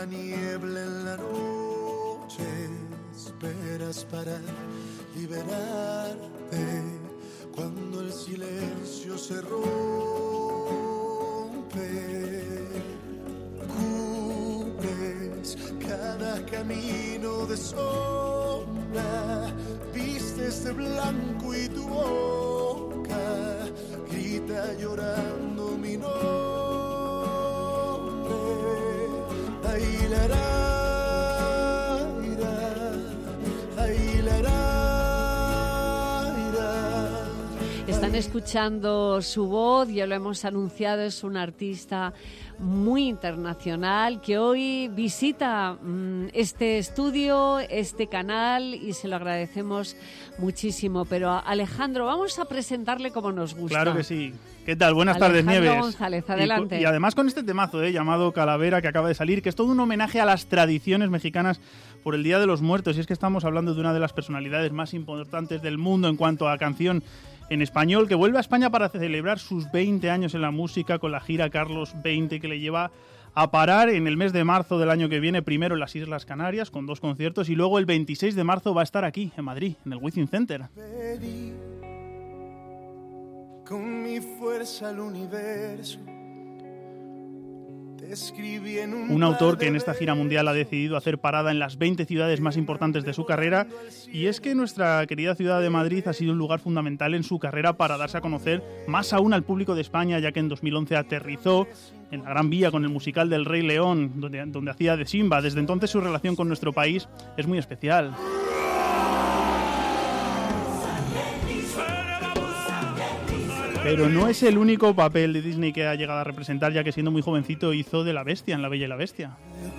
la niebla en la noche, esperas para liberarte. Cuando el silencio se rompe, cubres cada camino de sombra, vistes de blanco y tu boca grita llorando mi nombre. Están escuchando su voz, ya lo hemos anunciado, es un artista muy internacional que hoy visita este estudio, este canal, y se lo agradecemos muchísimo. Pero Alejandro, vamos a presentarle como nos gusta. Claro que sí. ¿Qué tal? Buenas Alejandro tardes, Nieves. González, adelante. Y además con este temazo llamado Calavera, que acaba de salir, que es todo un homenaje a las tradiciones mexicanas por el Día de los Muertos. Y es que estamos hablando de una de las personalidades más importantes del mundo en cuanto a canción en español, que vuelve a España para celebrar sus 20 años en la música con la gira Carlos 20, que le lleva a parar en el mes de marzo del año que viene, primero en las Islas Canarias con 2 conciertos, y luego el 26 de marzo va a estar aquí, en Madrid, en el Wizzing Center. Con mi fuerza al universo, te escribí en un autor que en esta gira mundial ha decidido hacer parada en las 20 ciudades más importantes de su carrera, y es que nuestra querida ciudad de Madrid ha sido un lugar fundamental en su carrera para darse a conocer más aún al público de España, ya que en 2011 aterrizó en la Gran Vía con el musical del Rey León, donde hacía de Simba. Desde entonces su relación con nuestro país es muy especial. Pero no es el único papel de Disney que ha llegado a representar, ya que siendo muy jovencito hizo de la Bestia en La Bella y la Bestia.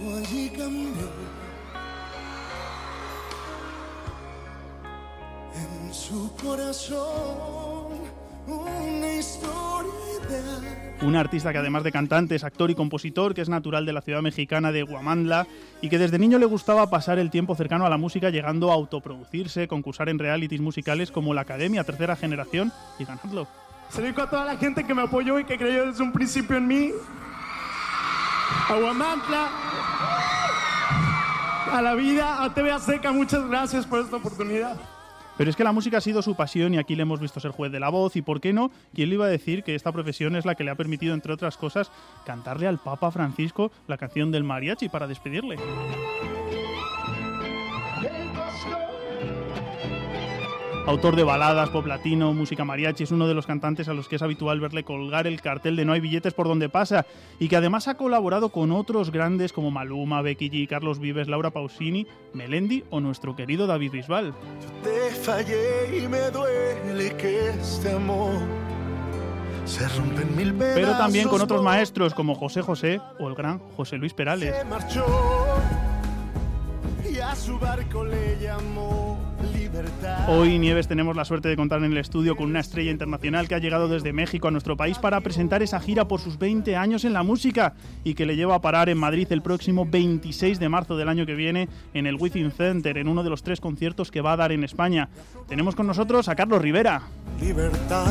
En su corazón una historia ideal. Un artista que además de cantante es actor y compositor, que es natural de la ciudad mexicana de Huamantla y que desde niño le gustaba pasar el tiempo cercano a la música, llegando a autoproducirse, concursar en realities musicales como La Academia, Tercera Generación y ganarlo. Se lo digo a toda la gente que me apoyó y que creyó desde un principio en mí. A Huamantla, a la vida, a TV Azteca, muchas gracias por esta oportunidad. Pero es que la música ha sido su pasión y aquí le hemos visto ser juez de la voz, y ¿por qué no? ¿Quién le iba a decir que esta profesión es la que le ha permitido, entre otras cosas, cantarle al Papa Francisco la canción del mariachi para despedirle? Autor de baladas, pop latino, música mariachi, es uno de los cantantes a los que es habitual verle colgar el cartel de No hay billetes por donde pasa, y que además ha colaborado con otros grandes como Maluma, Becky G, Carlos Vives, Laura Pausini, Melendi o nuestro querido David Bisbal. Te fallé y me duele que este amor se rompe en mil pedazos. Pero también con otros maestros como José José o el gran José Luis Perales. Se marchó y a su barco le llamó Libertad. Hoy, Nieves, tenemos la suerte de contar en el estudio con una estrella internacional que ha llegado desde México a nuestro país para presentar esa gira por sus 20 años en la música y que le lleva a parar en Madrid el próximo 26 de marzo del año que viene en el Wizzing Center, en uno de los 3 conciertos que va a dar en España. Tenemos con nosotros a Carlos Rivera. Libertad.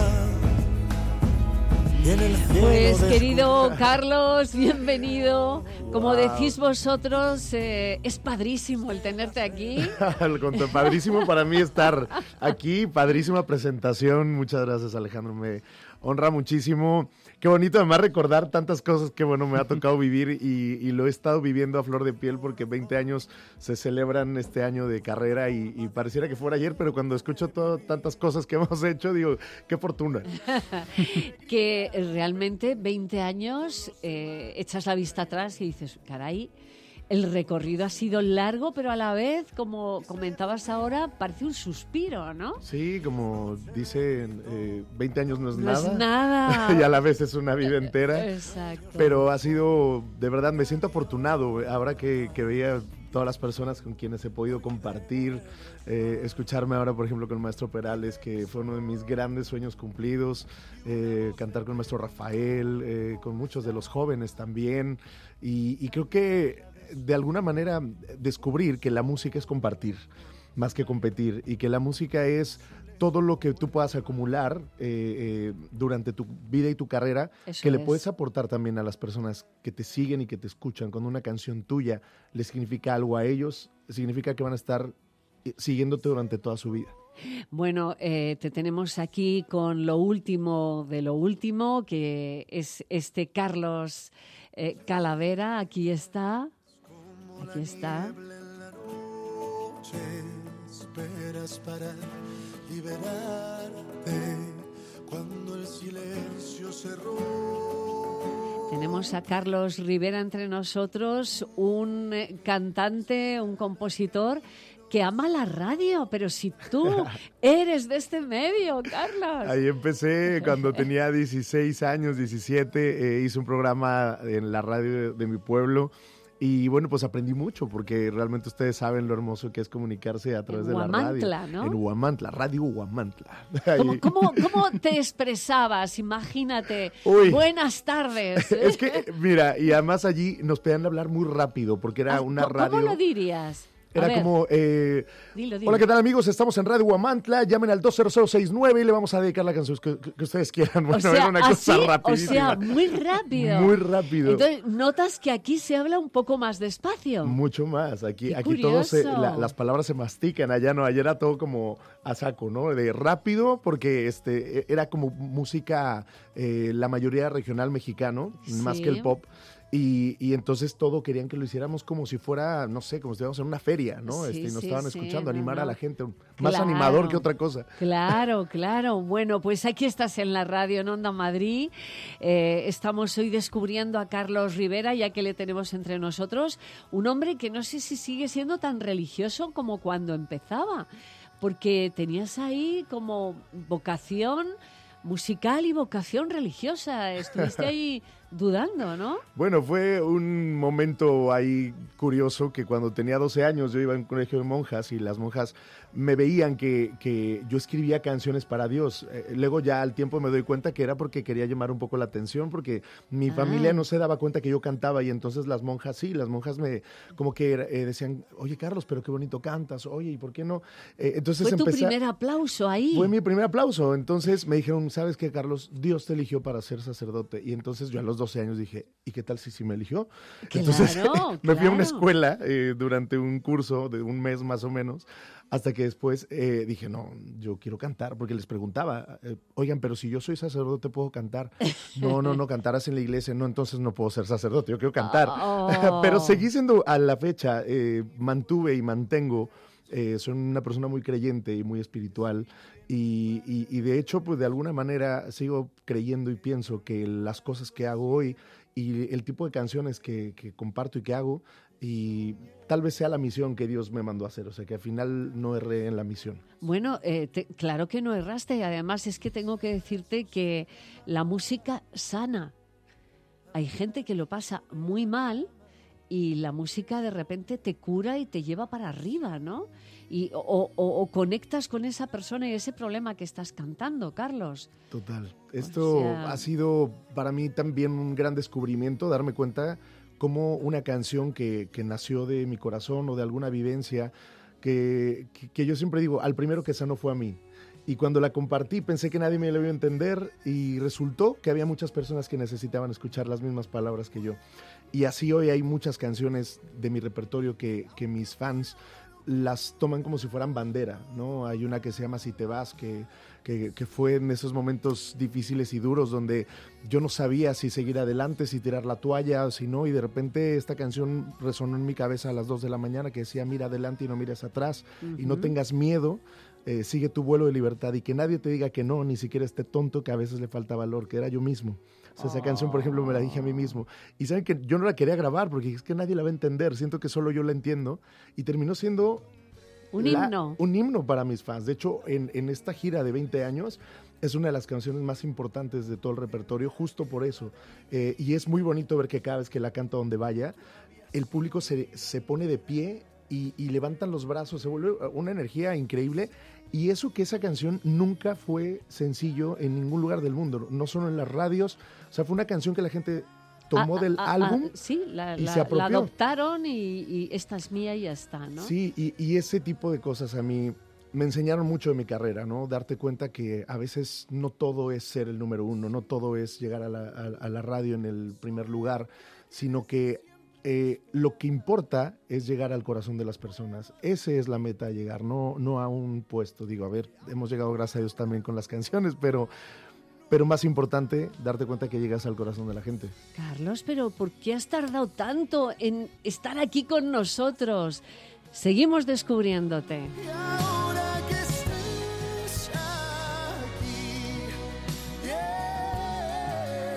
Pues querido Carlos, bienvenido. Como decís vosotros, es padrísimo el tenerte aquí. Padrísimo para mí estar aquí, padrísima presentación. Muchas gracias, Alejandro, me honra muchísimo. Qué bonito además recordar tantas cosas que bueno me ha tocado vivir y lo he estado viviendo a flor de piel porque 20 años se celebran este año de carrera y pareciera que fuera ayer, pero cuando escucho tantas cosas que hemos hecho, digo, qué fortuna. Que realmente 20 años, echas la vista atrás y dices, caray, el recorrido ha sido largo, pero a la vez, como comentabas ahora, parece un suspiro, ¿no? Sí, como dicen, 20 años no es nada. No es nada. Y a la vez es una vida entera. Exacto. Pero ha sido, de verdad, me siento afortunado. Ahora que veía todas las personas con quienes he podido compartir, escucharme ahora, por ejemplo, con el maestro Perales, que fue uno de mis grandes sueños cumplidos, cantar con el maestro Rafael, con muchos de los jóvenes también. Y creo que de alguna manera descubrir que la música es compartir más que competir y que la música es todo lo que tú puedas acumular durante tu vida y tu carrera, Eso que le es. puedes aportar también a las personas que te siguen y que te escuchan. Cuando una canción tuya les significa algo a ellos, significa que van a estar siguiéndote durante toda su vida. Bueno, te tenemos aquí con lo último de lo último, que es este Carlos Calavera. Aquí está. Aquí está. Esperas para liberarte cuando el silencio cerró. Tenemos a Carlos Rivera entre nosotros, un cantante, un compositor que ama la radio, pero si tú eres de este medio, Carlos. Ahí empecé cuando tenía 16 años, 17, hice un programa en la radio de mi pueblo. Y bueno, pues aprendí mucho porque realmente ustedes saben lo hermoso que es comunicarse a través de la radio. Huamantla, ¿no? En Huamantla, Radio Huamantla. ¿Cómo te expresabas? Imagínate. Uy. Buenas tardes. Es que, mira, y además allí nos pedían hablar muy rápido porque era una radio... ¿Cómo lo dirías? A Era ver, como, dilo. hola, ¿qué tal amigos? Estamos en Radio Huamantla, llamen al 20069 y le vamos a dedicar la canción que ustedes quieran. Bueno, O sea, era una cosa así, rapidísima. o sea, muy rápido. Muy rápido. Entonces, notas que aquí se habla un poco más despacio. Mucho más. Aquí Qué todo curioso. las palabras se mastican. Allá no, ayer era todo como a saco, ¿no? De rápido, porque era como música, la mayoría regional mexicano, más Sí. que el pop. Y entonces todo querían que lo hiciéramos como si fuera, no sé, como si estuviéramos en una feria, ¿no? Sí, y nos sí, estaban sí, escuchando, animar no. a la gente. Más Claro. animador que otra cosa. Claro, claro. Bueno, pues aquí estás en la radio en Onda Madrid. Estamos hoy descubriendo a Carlos Rivera, ya que le tenemos entre nosotros. Un hombre que no sé si sigue siendo tan religioso como cuando empezaba, porque tenías ahí como vocación musical y vocación religiosa. Estuviste ahí dudando, ¿no? Bueno, fue un momento ahí curioso que cuando tenía 12 años yo iba en un colegio de monjas y las monjas me veían que yo escribía canciones para Dios. Luego ya al tiempo me doy cuenta que era porque quería llamar un poco la atención, porque mi familia no se daba cuenta que yo cantaba y entonces las monjas me como que decían, oye Carlos, pero qué bonito cantas, oye, ¿y por qué no? Entonces Fue tu primer aplauso ahí. Fue mi primer aplauso. Entonces me dijeron, ¿sabes qué, Carlos? Dios te eligió para ser sacerdote. Y entonces yo a los 12 años dije, ¿y qué tal si me eligió? Claro, Entonces me fui a una claro. escuela durante un curso de un mes más o menos, hasta que después dije, no, yo quiero cantar, porque les preguntaba, oigan, pero si yo soy sacerdote, ¿puedo cantar? No, cantarás en la iglesia, no, entonces no puedo ser sacerdote, yo quiero cantar. Oh. Pero seguí siendo a la fecha, mantuve y mantengo. Soy una persona muy creyente y muy espiritual y de hecho, pues de alguna manera sigo creyendo y pienso que las cosas que hago hoy y el tipo de canciones que comparto y que hago, y tal vez sea la misión que Dios me mandó a hacer, o sea que al final no erré en la misión. Bueno, claro que no erraste, y además es que tengo que decirte que la música sana. Hay gente que lo pasa muy mal y la música de repente te cura y te lleva para arriba, ¿no? O conectas con esa persona y ese problema que estás cantando, Carlos. Total. Esto ha sido para mí también un gran descubrimiento, darme cuenta cómo una canción que nació de mi corazón o de alguna vivencia, que yo siempre digo, al primero que sanó fue a mí. Y cuando la compartí pensé que nadie me la iba a entender y resultó que había muchas personas que necesitaban escuchar las mismas palabras que yo. Y así hoy hay muchas canciones de mi repertorio que mis fans las toman como si fueran bandera, ¿no? Hay una que se llama Si te vas, que fue en esos momentos difíciles y duros donde yo no sabía si seguir adelante, si tirar la toalla o si no, y de repente esta canción resonó en mi cabeza a las 2 de la mañana que decía, mira adelante y no mires atrás, y no tengas miedo, sigue tu vuelo de libertad y que nadie te diga que no, ni siquiera este tonto que a veces le falta valor, que era yo mismo. O sea, esa canción, por ejemplo, me la dije a mí mismo. Y saben que yo no la quería grabar porque es que nadie la va a entender. Siento que solo yo la entiendo. Y terminó siendo Un himno. Un himno para mis fans. De hecho, en esta gira de 20 años es una de las canciones más importantes de todo el repertorio, justo por eso. Y es muy bonito ver que cada vez que la canto donde vaya, el público se pone de pie y levantan los brazos. Se vuelve una energía increíble. Y eso que esa canción nunca fue sencillo en ningún lugar del mundo, no solo en las radios. O sea, fue una canción que la gente tomó del álbum sí, y se apropió. La adoptaron y esta es mía y ya está, ¿no? Sí, y ese tipo de cosas a mí me enseñaron mucho de mi carrera, ¿no? Darte cuenta que a veces no todo es ser el número uno, no todo es llegar a la radio en el primer lugar, sino que lo que importa es llegar al corazón de las personas. Esa es la meta, llegar, no a un puesto. Digo, a ver, hemos llegado, gracias a Dios, también con las canciones, pero más importante, darte cuenta que llegas al corazón de la gente. Carlos, pero ¿por qué has tardado tanto en estar aquí con nosotros? Seguimos descubriéndote. Y ahora que estés aquí, yeah.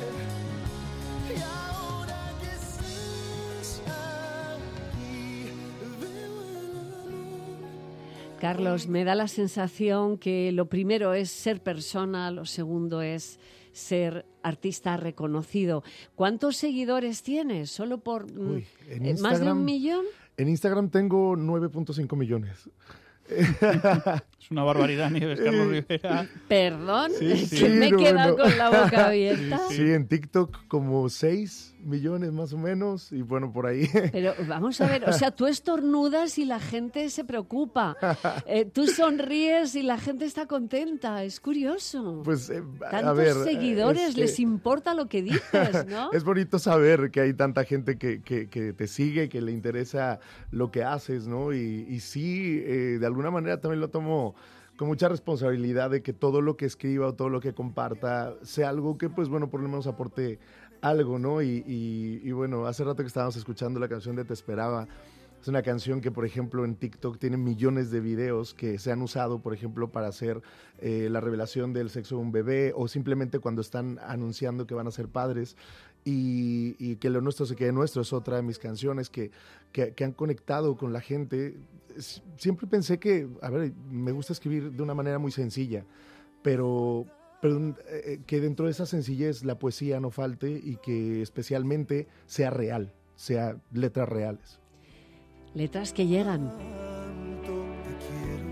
Y ahora que estés aquí, veo el amor. Carlos, me da la sensación que lo primero es ser persona, lo segundo es ser artista reconocido. ¿Cuántos seguidores tienes? ¿Solo por Uy, en más de Instagram- 1 millón? En Instagram tengo 9.5 millones. Es una barbaridad, Nieves, Carlos Rivera. Perdón, Sí, es sí. que me he Sí, quedado bueno. con la boca abierta. Sí, en TikTok como 6 millones más o menos, y bueno, por ahí. Pero vamos a ver, o sea, tú estornudas y la gente se preocupa. Tú sonríes y la gente está contenta. Es curioso. Pues, a Tantos ver, seguidores, es que les importa lo que dices, ¿no? es bonito saber que hay tanta gente que te sigue, que le interesa lo que haces, ¿no? Y sí, de alguna manera también lo tomo con mucha responsabilidad de que todo lo que escriba o todo lo que comparta sea algo que, pues bueno, por lo menos aporte algo, ¿no? Y bueno, hace rato que estábamos escuchando la canción de Te Esperaba. Es una canción que, por ejemplo, en TikTok tiene millones de videos que se han usado, por ejemplo, para hacer la revelación del sexo de un bebé o simplemente cuando están anunciando que van a ser padres. Y que lo nuestro se quede nuestro es otra de mis canciones que han conectado con la gente. Siempre pensé que, a ver, me gusta escribir de una manera muy sencilla, pero que dentro de esa sencillez la poesía no falte y que especialmente sea real, sea letras reales. Letras que llegan. Tanto te quiero.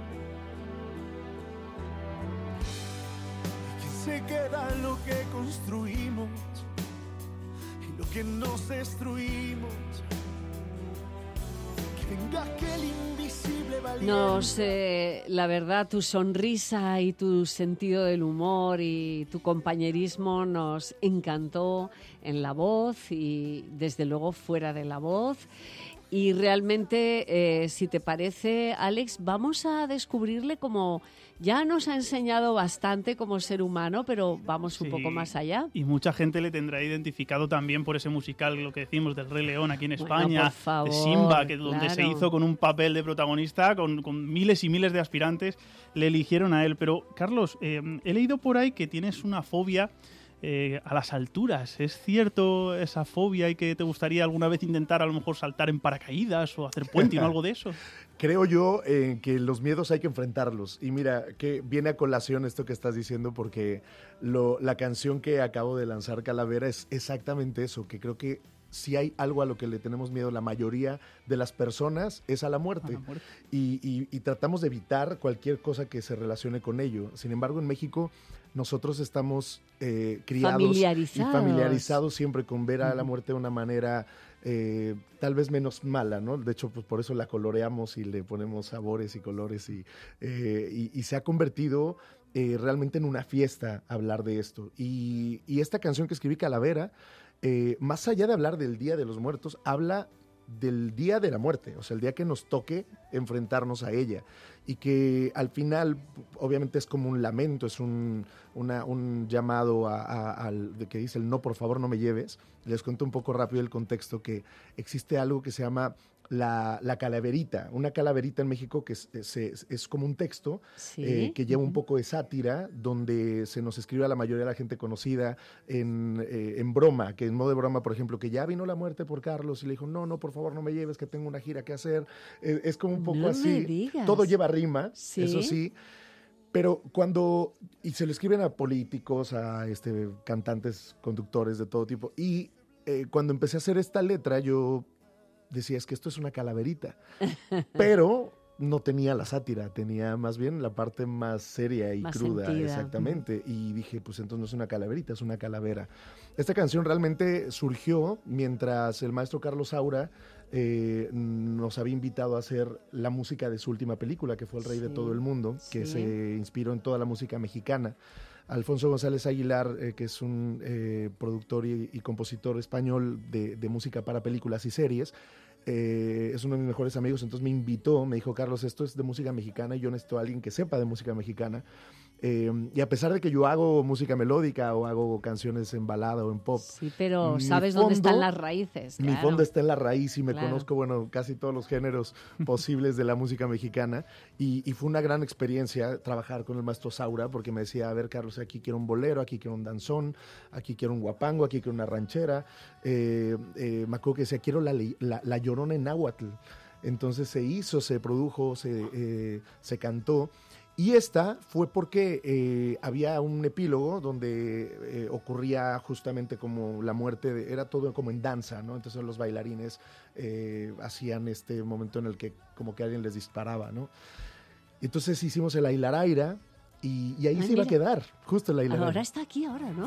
Y que se queda lo que construimos y lo que nos destruimos. Que venga aquel invisible valiente. La verdad, tu sonrisa y tu sentido del humor y tu compañerismo nos encantó en la voz y desde luego fuera de la voz. Y realmente, si te parece, Alex, vamos a descubrirle como ya nos ha enseñado bastante como ser humano, pero vamos un Sí, poco más allá. Y mucha gente le tendrá identificado también por ese musical, lo que decimos, del Rey León aquí en Bueno, España, por favor, de Simba, donde se claro. hizo con un papel de protagonista, con miles y miles de aspirantes, le eligieron a él. Pero, Carlos, he leído por ahí que tienes una fobia a las alturas. ¿Es cierto esa fobia y que te gustaría alguna vez intentar a lo mejor saltar en paracaídas o hacer puenting o algo de eso? Creo yo que los miedos hay que enfrentarlos. Y mira, que viene a colación esto que estás diciendo porque la canción que acabo de lanzar, Calavera, es exactamente eso, que creo que si hay algo a lo que le tenemos miedo la mayoría de las personas es a la muerte. A la muerte. Y tratamos de evitar cualquier cosa que se relacione con ello. Sin embargo, en México nosotros estamos criados y familiarizados siempre con ver a la muerte de una manera tal vez menos mala, ¿no? De hecho, pues por eso la coloreamos y le ponemos sabores y colores y se ha convertido realmente en una fiesta hablar de esto. Y esta canción que escribí, Calavera, más allá de hablar del Día de los Muertos, habla del día de la muerte, o sea, el día que nos toque enfrentarnos a ella y que al final obviamente es como un lamento, es un llamado al de que dice el no, por favor no me lleves. Les cuento un poco rápido el contexto, que existe algo que se llama la calaverita, una calaverita en México que es como un texto Sí. que lleva un poco de sátira, donde se nos escribe a la mayoría de la gente conocida en broma, que en modo de broma, por ejemplo, que ya vino la muerte por Carlos y le dijo, no, por favor no me lleves, que tengo una gira que hacer. Es como un poco No me así. digas. Todo lleva rima, Sí. eso sí. Pero y se lo escriben a políticos, a cantantes, conductores de todo tipo, y cuando empecé a hacer esta letra, yo decía, es que esto es una calaverita. Pero no tenía la sátira, tenía más bien la parte más seria y más cruda, sentida. exactamente. Y dije, pues entonces no es una calaverita, es una calavera. Esta canción realmente surgió mientras el maestro Carlos Saura nos había invitado a hacer la música de su última película, que fue El Rey de Todo el Mundo, que se inspiró en toda la música mexicana. Alfonso González Aguilar, que es un productor y compositor español de música para películas y series, es uno de mis mejores amigos, entonces me invitó, me dijo, Carlos, esto es de música mexicana y yo necesito a alguien que sepa de música mexicana. Y a pesar de que yo hago música melódica o hago canciones en balada o en pop, sí, pero sabes dónde están las raíces. Mi claro. fondo está en la raíz y me Claro. conozco, bueno, casi todos los géneros posibles de la música mexicana. Y fue una gran experiencia trabajar con el maestro Saura, porque me decía, a ver, Carlos, aquí quiero un bolero, aquí quiero un danzón, aquí quiero un guapango, aquí quiero una ranchera. Me acuerdo que decía, quiero la Llorona en náhuatl. Entonces se hizo, se produjo, se cantó. Y esta fue porque había un epílogo donde ocurría justamente como la muerte, era todo como en danza, ¿no? Entonces los bailarines hacían este momento en el que como que alguien les disparaba, ¿no? Entonces hicimos el Ailaraira y ahí se iba a quedar, justo el Ailaraira. Ahora está aquí, ahora, ¿no?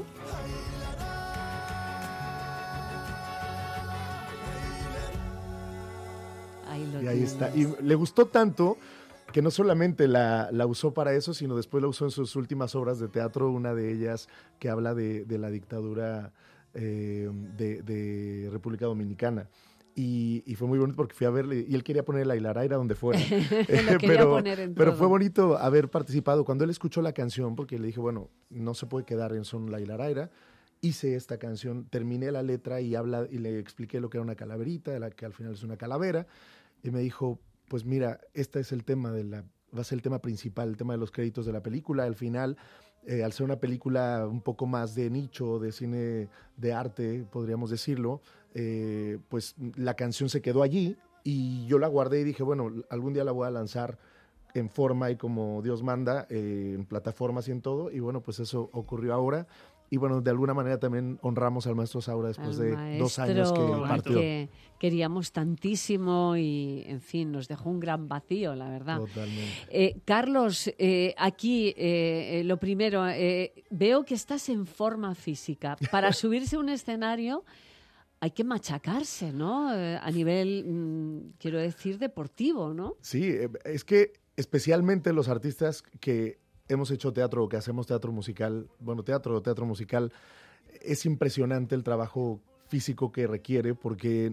Y ahí está. Y le gustó tanto que no solamente la usó para eso, sino después la usó en sus últimas obras de teatro, una de ellas que habla de la dictadura de República Dominicana. Y fue muy bonito porque fui a verle, y él quería poner la Hilaraira donde fuera. Pero fue bonito haber participado. Cuando él escuchó la canción, porque le dije, bueno, no se puede quedar en son la Hilaraira, hice esta canción, terminé la letra y le expliqué lo que era una calaverita, de la que al final es una calavera, y me dijo, pues mira, este es el tema va a ser el tema principal, el tema de los créditos de la película. Al final, al ser una película un poco más de nicho, de cine de arte, podríamos decirlo, pues la canción se quedó allí y yo la guardé y dije, bueno, algún día la voy a lanzar en forma y como Dios manda, en plataformas y en todo. Y bueno, pues eso ocurrió ahora. Y bueno, de alguna manera también honramos al maestro Saura después de 2 años que partió. Que queríamos tantísimo y, en fin, nos dejó un gran vacío, la verdad. Totalmente. Carlos, aquí lo primero, veo que estás en forma física. Para subirse a un escenario hay que machacarse, ¿no? A nivel, quiero decir, deportivo, ¿no? Sí, es que especialmente los artistas que hemos hecho teatro o que hacemos teatro musical, bueno, teatro musical, es impresionante el trabajo físico que requiere porque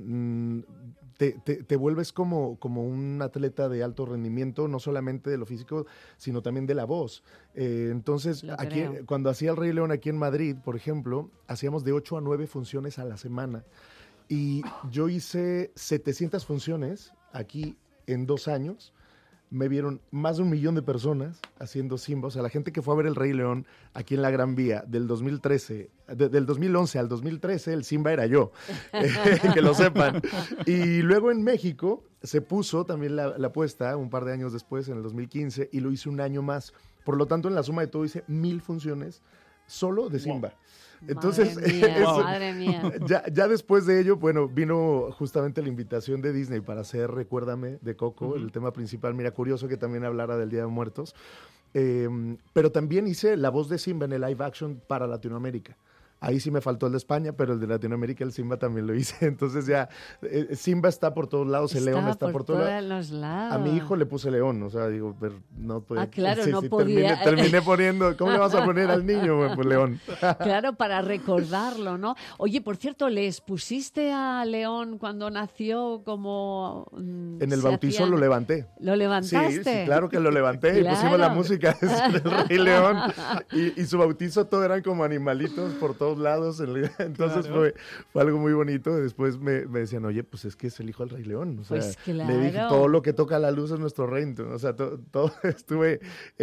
te vuelves como un atleta de alto rendimiento, no solamente de lo físico, sino también de la voz. Entonces, aquí, cuando hacía El Rey León aquí en Madrid, por ejemplo, hacíamos de 8 a 9 funciones a la semana. Y yo hice 700 funciones aquí en 2 años. Me vieron más de 1 millón de personas haciendo Simba. O sea, la gente que fue a ver El Rey León aquí en la Gran Vía del 2013, del 2011 al 2013, el Simba era yo, que lo sepan. Y luego en México se puso también la apuesta un par de años después, en el 2015, y lo hice 1 año más. Por lo tanto, en la suma de todo hice 1000 funciones solo de Simba. Wow. Entonces, madre mía. Ya después de ello, bueno, vino justamente la invitación de Disney para hacer Recuérdame de Coco, el tema principal. Mira, curioso que también hablara del Día de Muertos. Pero también hice la voz de Simba en el live action para Latinoamérica. Ahí sí me faltó el de España, pero el de Latinoamérica, el Simba también lo hice. Entonces ya, Simba está por todos lados, el león está por todos los lados. A mi hijo le puse león, o sea, digo, pero no podía. Claro, no podía. Terminé poniendo, ¿cómo le vas a poner al niño? Bueno, pues león. Claro, para recordarlo, ¿no? Oye, por cierto, ¿les pusiste a León cuando nació como... en el bautizo lo levanté. ¿Lo levantaste? Sí, claro que lo levanté. Y pusimos la música del Rey León. Y su bautizo todo eran como animalitos por todos lados. Entonces fue algo muy bonito. Después me decían, oye, pues es que es el hijo del Rey León. O sea, pues claro. Le dije, todo lo que toca la luz es nuestro reino. O sea, todo estuve...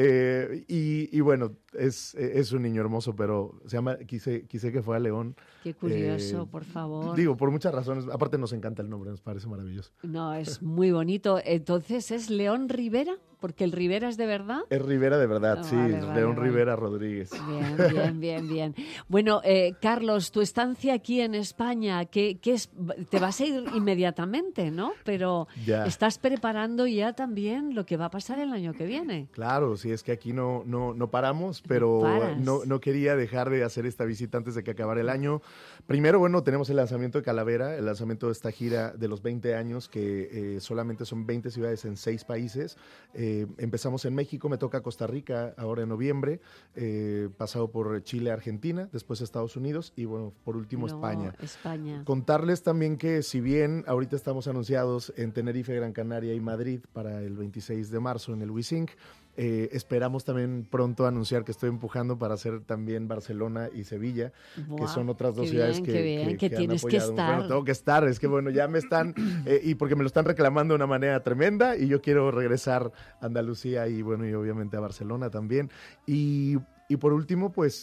y bueno, es un niño hermoso, pero se llama, quise que fuera León. Qué curioso, por favor. Digo, por muchas razones. Aparte nos encanta el nombre, nos parece maravilloso. No, es muy bonito. Entonces, ¿es León Rivera? porque el Rivera es de verdad. Es Rivera de verdad, Oh, sí, vale, León vale. Rivera Rodríguez. Bien. Bueno, Carlos, tu estancia aquí en España, ¿qué es? Te vas a ir inmediatamente, ¿no? Pero Ya. estás preparando ya también lo que va a pasar el año que viene. Claro, sí, es que aquí no paramos, pero paras. no quería dejar de hacer esta visita antes de que acabara el año. Primero, bueno, tenemos el lanzamiento de Calavera, el lanzamiento de esta gira de los 20 años, que solamente son 20 ciudades en 6 países. Empezamos en México, me toca Costa Rica ahora en noviembre, pasado por Chile, Argentina, después Estados Unidos y, bueno, por último No, España. Contarles también que si bien ahorita estamos anunciados en Tenerife, Gran Canaria y Madrid para el 26 de marzo en el WeSing, esperamos también pronto anunciar que estoy empujando para hacer también Barcelona y Sevilla, que son otras dos ciudades que han tienes que apoyado. estar. Bueno, tengo que estar, es que bueno, ya me están, y porque me lo están reclamando de una manera tremenda, y yo quiero regresar a Andalucía y bueno, y obviamente a Barcelona también. Y por último, pues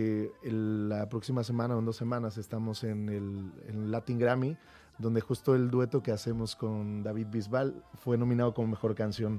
la próxima semana o en 2 semanas estamos en el Latin Grammy, donde justo el dueto que hacemos con David Bisbal fue nominado como Mejor Canción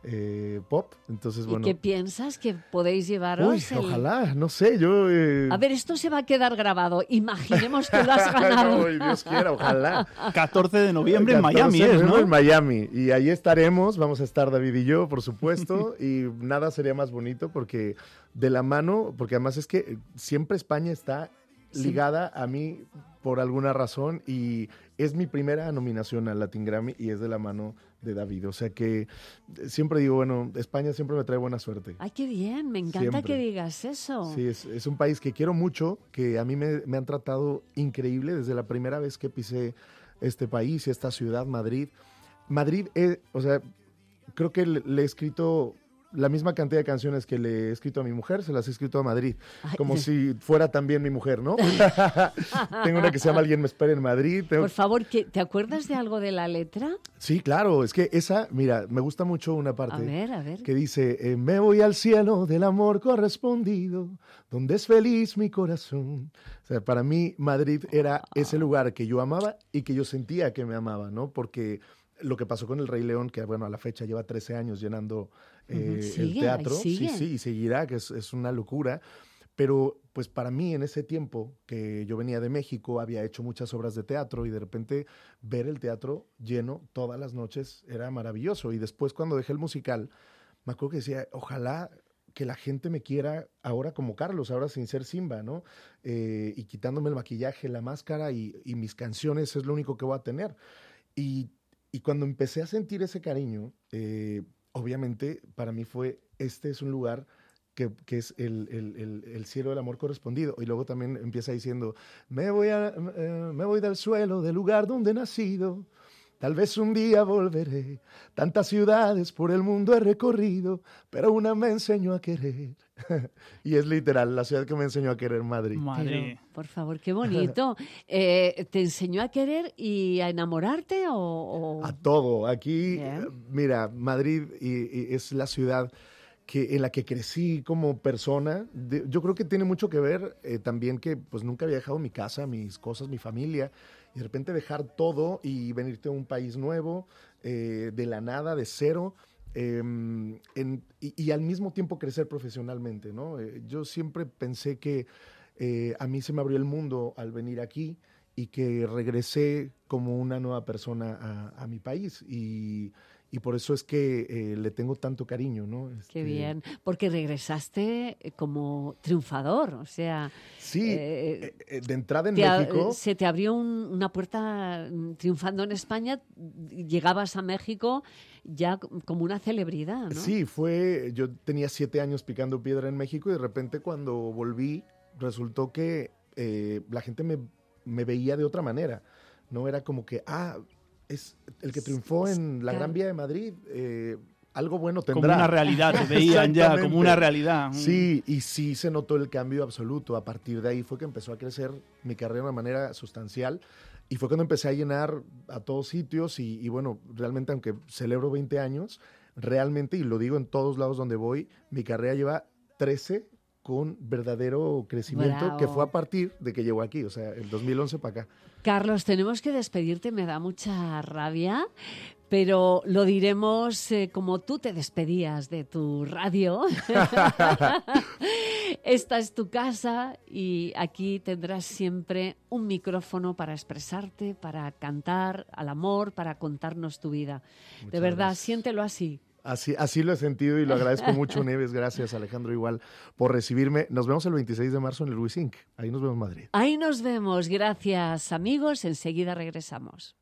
Pop. Entonces, bueno. ¿Y qué piensas que podéis llevaros? Ojalá, no sé, yo... A ver, esto se va a quedar grabado. Imaginemos que lo has ganado. No, Dios quiera, ojalá. 14 de noviembre en 14 Miami, de ¿no? noviembre en Miami. Y ahí estaremos, vamos a estar David y yo, por supuesto. Y nada sería más bonito porque de la mano, porque además es que siempre España está ligada a mí por alguna razón y es mi primera nominación al Latin Grammy y es de la mano de David. O sea que siempre digo, bueno, España siempre me trae buena suerte. Ay, qué bien, me encanta Siempre. que digas eso. Sí, es un país que quiero mucho, que a mí me han tratado increíble desde la primera vez que pisé este país y esta ciudad, Madrid. Madrid, o sea, creo que le he escrito la misma cantidad de canciones que le he escrito a mi mujer, se las he escrito a Madrid, como si fuera también mi mujer, ¿no? Tengo una que se llama Alguien me espera en Madrid. Por favor, ¿te acuerdas de algo de la letra? Sí, claro, es que esa, mira, me gusta mucho una parte A ver. que dice, me voy al cielo del amor correspondido, donde es feliz mi corazón. O sea, para mí Madrid era ese lugar que yo amaba y que yo sentía que me amaba, ¿no? Porque lo que pasó con El Rey León, que bueno, a la fecha lleva 13 años llenando el teatro, sí, y seguirá, que es una locura. Pero pues para mí en ese tiempo que yo venía de México, había hecho muchas obras de teatro y de repente ver el teatro lleno todas las noches era maravilloso. Y después cuando dejé el musical, me acuerdo que decía, ojalá que la gente me quiera ahora como Carlos, ahora sin ser Simba, ¿no? Y quitándome el maquillaje, la máscara y mis canciones es lo único que voy a tener. Y cuando empecé a sentir ese cariño, obviamente para mí este es un lugar que es el cielo del amor correspondido. Y luego también empieza diciendo, me voy del suelo, del lugar donde he nacido. Tal vez un día volveré. Tantas ciudades por el mundo he recorrido, pero una me enseñó a querer. Y es literal, la ciudad que me enseñó a querer, Madrid. Madre. Pero, por favor, qué bonito. ¿Te enseñó a querer y a enamorarte o...? A todo. Aquí, Bien. mira, Madrid y es la ciudad en la que crecí como persona. Yo creo que tiene mucho que ver también que pues nunca había dejado mi casa, mis cosas, mi familia, y de repente dejar todo y venirte a un país nuevo, de la nada, de cero, y al mismo tiempo crecer profesionalmente, ¿no? Yo siempre pensé que a mí se me abrió el mundo al venir aquí y que regresé como una nueva persona a mi país y por eso es que le tengo tanto cariño, ¿no? Qué bien, porque regresaste como triunfador, o sea... Sí, de entrada en México... Se te abrió una puerta triunfando en España, llegabas a México ya como una celebridad, ¿no? Sí, yo tenía 7 años picando piedra en México y de repente cuando volví resultó que la gente me veía de otra manera, no era como que, es el que triunfó en la Gran Vía de Madrid, algo bueno tendrá. Como una realidad, te veían ya como una realidad. Sí, y sí se notó el cambio absoluto. A partir de ahí fue que empezó a crecer mi carrera de una manera sustancial y fue cuando empecé a llenar a todos sitios y bueno, realmente aunque celebro 20 años, realmente, y lo digo en todos lados donde voy, mi carrera lleva 13 con verdadero crecimiento. Bravo. Que fue a partir de que llegó aquí, o sea, el 2011 para acá. Carlos, tenemos que despedirte, me da mucha rabia, pero lo diremos como tú te despedías de tu radio. Esta es tu casa y aquí tendrás siempre un micrófono para expresarte, para cantar al amor, para contarnos tu vida. Muchas de verdad, gracias. siéntelo así. Así lo he sentido y lo agradezco mucho, Nieves. Gracias, Alejandro, igual, por recibirme. Nos vemos el 26 de marzo en el Luis Inc. Ahí nos vemos en Madrid. Ahí nos vemos. Gracias, amigos. Enseguida regresamos.